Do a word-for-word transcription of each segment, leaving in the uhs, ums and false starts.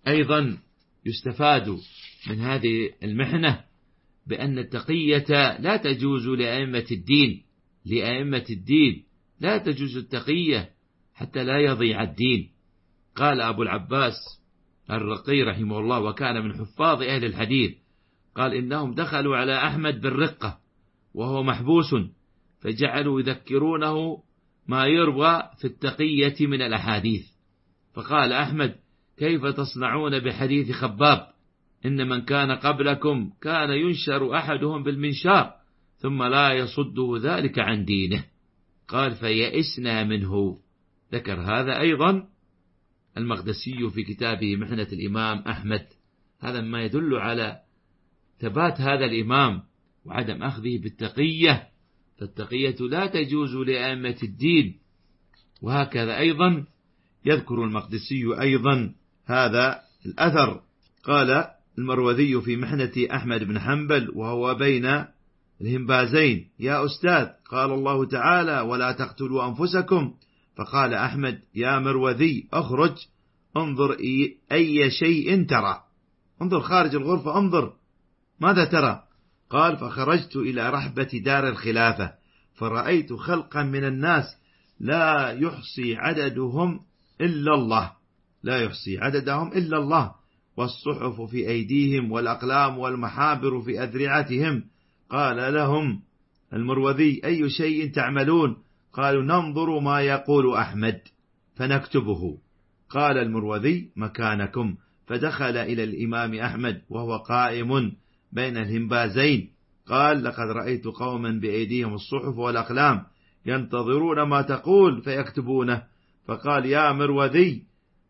أيضا يستفاد من هذه المحنة بأن التقية لا تجوز لأئمة الدين لأئمة الدين لا تجوز التقية حتى لا يضيع الدين. قال أبو العباس الرقي رحمه الله، وكان من حفاظ أهل الحديث، قال إنهم دخلوا على أحمد بالرقة وهو محبوس، فجعلوا يذكرونه ما يروى في التقية من الأحاديث. فقال أحمد: كيف تصنعون بحديث خباب؟ إن من كان قبلكم كان ينشر أحدهم بالمنشار ثم لا يصده ذلك عن دينه. قال: فيئسنا منه. ذكر هذا أيضا المقدسي في كتابه محنة الإمام أحمد. هذا ما يدل على ثبات هذا الإمام وعدم أخذه بالتقية، فالتقية لا تجوز لأئمة الدين. وهكذا أيضا يذكر المقدسي أيضا هذا الأثر. قال المروذي في محنة أحمد بن حنبل وهو بين الهنبازين: يا أستاذ، قال الله تعالى: ولا تقتلوا أنفسكم. فقال أحمد: يا مروذي، أخرج انظر أي شيء ترى، انظر خارج الغرفة، انظر ماذا ترى. قال: فخرجت إلى رحبة دار الخلافة فرأيت خلقا من الناس لا يحصي عددهم إلا الله لا يحصي عددهم إلا الله والصحف في أيديهم والأقلام والمحابر في أذرعتهم. قال لهم المروذي: أي شيء تعملون؟ قالوا: ننظر ما يقول أحمد فنكتبه. قال المروذي: مكانكم. فدخل إلى الإمام أحمد وهو قائم بين الهنبازين. قال: لقد رأيت قوما بأيديهم الصحف والأقلام ينتظرون ما تقول فيكتبونه. فقال: يا مروذي،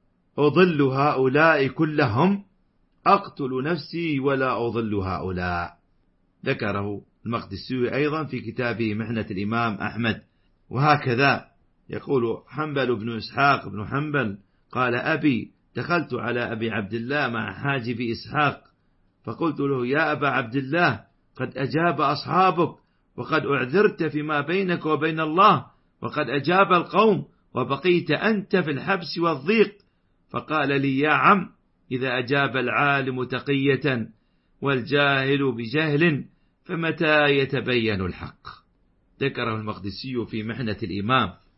أضل هؤلاء كلهم؟ أقتل نفسي ولا أضل هؤلاء. ذكره المقدسي أيضا في كتابه محنة الإمام أحمد. وهكذا يقول حنبل بن إسحاق بن حنبل: قال أبي: دخلت على أبي عبد الله مع حاجب إسحاق فقلت له: يا أبا عبد الله، قد أجاب أصحابك وقد أعذرت فيما بينك وبين الله، وقد أجاب القوم وبقيت أنت في الحبس والضيق. فقال لي: يا عم، إذا أجاب العالم تقية والجاهل بجهل فمتى يتبين الحق. ذكره المقدسي في محنة الإمام.